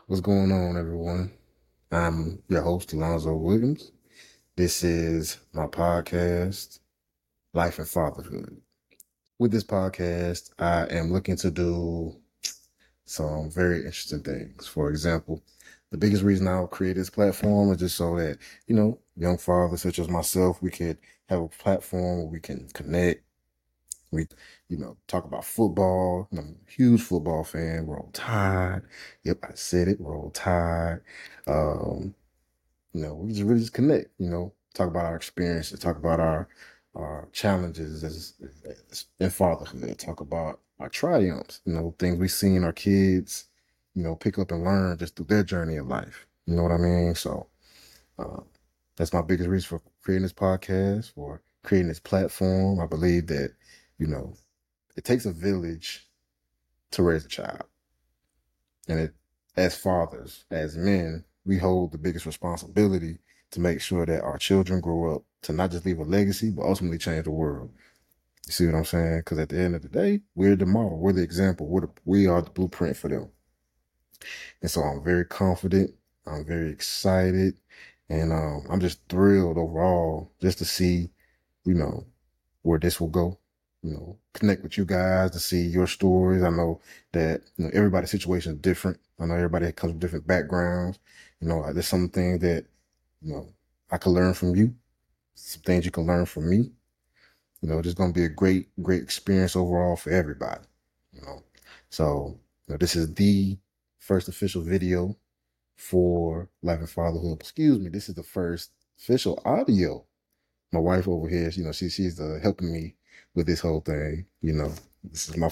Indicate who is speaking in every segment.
Speaker 1: What's going on, everyone? I'm your host, Alonzo Williams. This is my podcast, Life and Fatherhood. With this podcast, I am looking to do some very interesting things. For example, the biggest reason I'll create this platform is just so that, young fathers such as myself, we could have a platform where we can connect. We, talk about football. I'm a huge football fan. Roll Tide. Yep, I said it. Roll Tide. Um, we just really just connect, talk about our experiences, talk about our challenges as in fatherhood, talk about our triumphs, things we've seen our kids, pick up and learn just through their journey in life. You know what I mean? So uh, that's my biggest reason for creating this podcast, for creating this platform. I believe that, you know, it takes a village to raise a child. And as fathers, as men, we hold the biggest responsibility to make sure that our children grow up to not just leave a legacy, but ultimately change the world. You see what I'm saying? Because at the end of the day, we're the model, we're the example, we are the blueprint for them. And so I'm very confident, I'm very excited, and I'm just thrilled overall just to see, you know, where this will go. Connect with you guys to see your stories. I know that everybody's situation is different. I know everybody comes with different backgrounds. There's some things that you know I can learn from you. Some things you can learn from me. It's gonna be a great experience overall for everybody. You know, so this is the first official video for Life and Fatherhood. Excuse me, this is the first official audio. My wife over here, she's helping me with this whole thing. This is my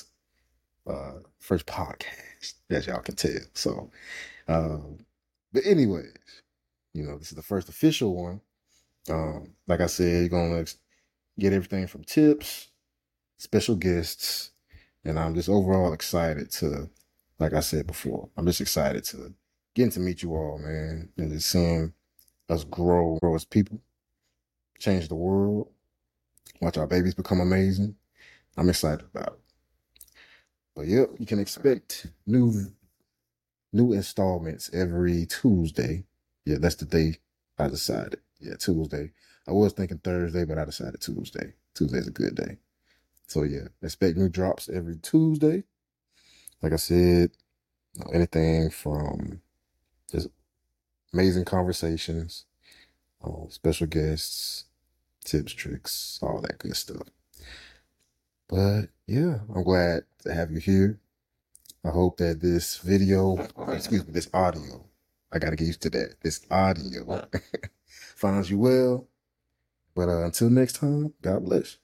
Speaker 1: first podcast, as y'all can tell. So, but anyways, this is the first official one. Like I said, you're gonna get everything from tips, special guests, and I'm just overall excited to, like I said before, I'm just excited to getting to meet you all, man, and just seeing us grow as people, change the world, watch our babies become amazing. I'm excited about it. But yep, you can expect new installments every Tuesday. Yeah, that's the day I decided. Yeah, Tuesday. I was thinking Thursday, but I decided Tuesday. Tuesday's a good day. So yeah, expect new drops every Tuesday. Like I said, anything from just amazing conversations, special guests, tips, tricks, all that good stuff. But yeah, I'm glad to have you here. I hope that this this audio, I got to get used to that. This audio finds you well. But until next time, God bless.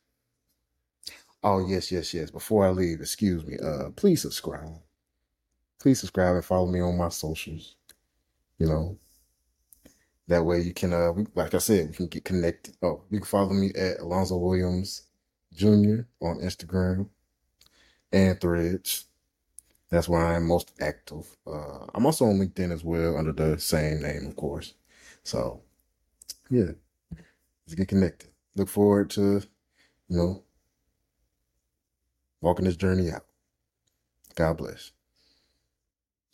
Speaker 1: Oh, yes. Before I leave, excuse me, please subscribe. Please subscribe and follow me on my socials. You know, that way you can, like I said, we can get connected. Oh, you can follow me at Alonzo Williams Jr. on Instagram and Threads. That's where I am most active. I'm also on LinkedIn as well under the same name, of course. So yeah, let's get connected. Look forward to, you know, walking this journey out. God bless.